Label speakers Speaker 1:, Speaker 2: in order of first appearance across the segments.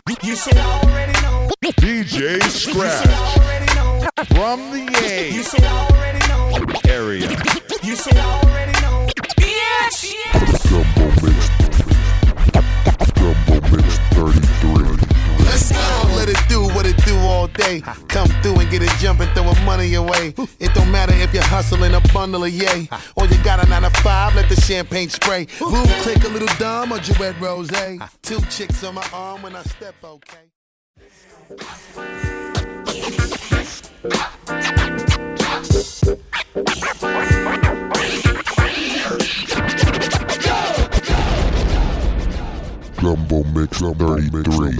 Speaker 1: You should already know.
Speaker 2: DJ Scratch from the A
Speaker 1: You should already know.
Speaker 2: area.
Speaker 1: You should already know. Yes, yes.
Speaker 2: Gumbo Mix 33.
Speaker 3: Let's go, let it do what it do all day. Come through and get it jumping, throwing money away. It don't matter if you're hustling a bundle of yay, or you got a 9 to 5, let the champagne spray. Boom, click a little dumb or Jouet Rose. 2 chicks on my arm when I step, okay.
Speaker 2: Gumbo Mix 33.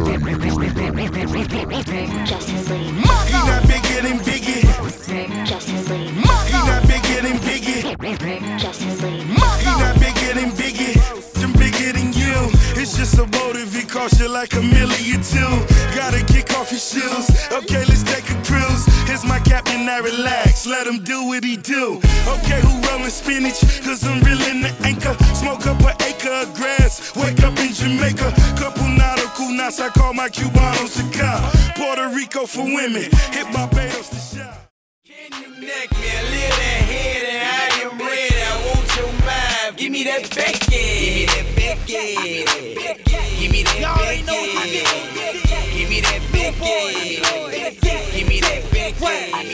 Speaker 3: He not bigger than Biggie. He not bigger than Biggie. He not bigger than Biggie. I'm bigger than you. It's just a motive. It costs you like $1 million too. Gotta kick off your shoes. Okay, let's take a cruise. Here's my captain, now relax. Let him do what he do. Okay, who rolling spinach? Cause I'm reeling the anchor. Smoke up an acre of grass. Wake up in Jamaica. Couple cunas, I call my Cubanos to come. Puerto Rico for women. Hit Barbados to shop.
Speaker 1: Can you neck me a little head and I am ready? I want your mind. Give me that Becky. Give me that Becky. Give me that Becky. Give me that Becky. Give me that Becky.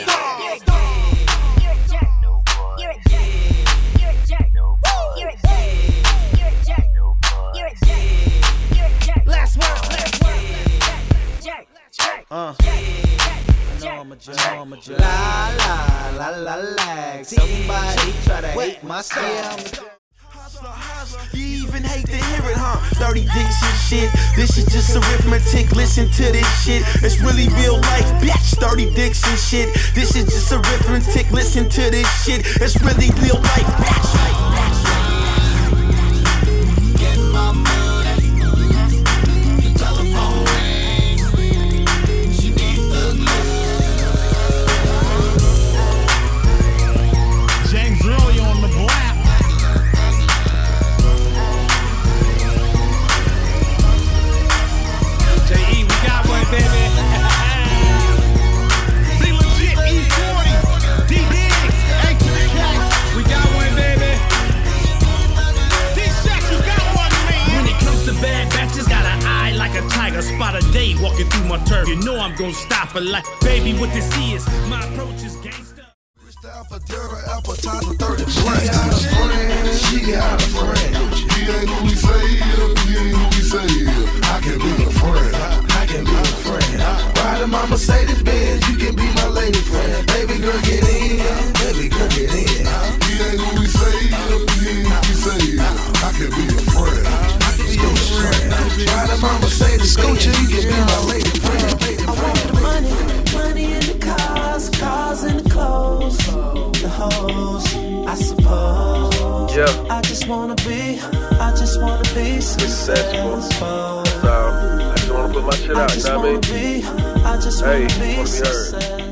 Speaker 4: La la la la la. Somebody try to hate my style.
Speaker 3: You even hate to hear it, huh? Dirty dicks and shit. This is just arithmetic. Listen to this shit. It's really real life, bitch. Dirty dicks and shit. This is just arithmetic. Listen to this shit. It's really real life, bitch.
Speaker 5: Spot a day walking through my turf. You know I'm gonna stop it like, baby, what this is. My approach is gangsta.
Speaker 3: Appetizer 30 plus. She got a friend.
Speaker 2: He ain't who we say he is. He ain't who we say he is. I can be a friend.
Speaker 3: I can be a friend. Riding my Mercedes Benz. You can be my lady friend. Baby girl, get in. Baby girl, get in.
Speaker 2: He ain't who we say he is. He ain't who we say he is. I can be a friend.
Speaker 3: Riding my Mercedes Benz. You can be my lady friend.
Speaker 6: I want the money in the cars in the clothes, the hoes, I suppose.
Speaker 7: Yeah.
Speaker 6: I just wanna be successful.
Speaker 7: So, I just wanna put my shit out, you know what I mean?
Speaker 6: I just wanna be
Speaker 7: heard.
Speaker 6: successful.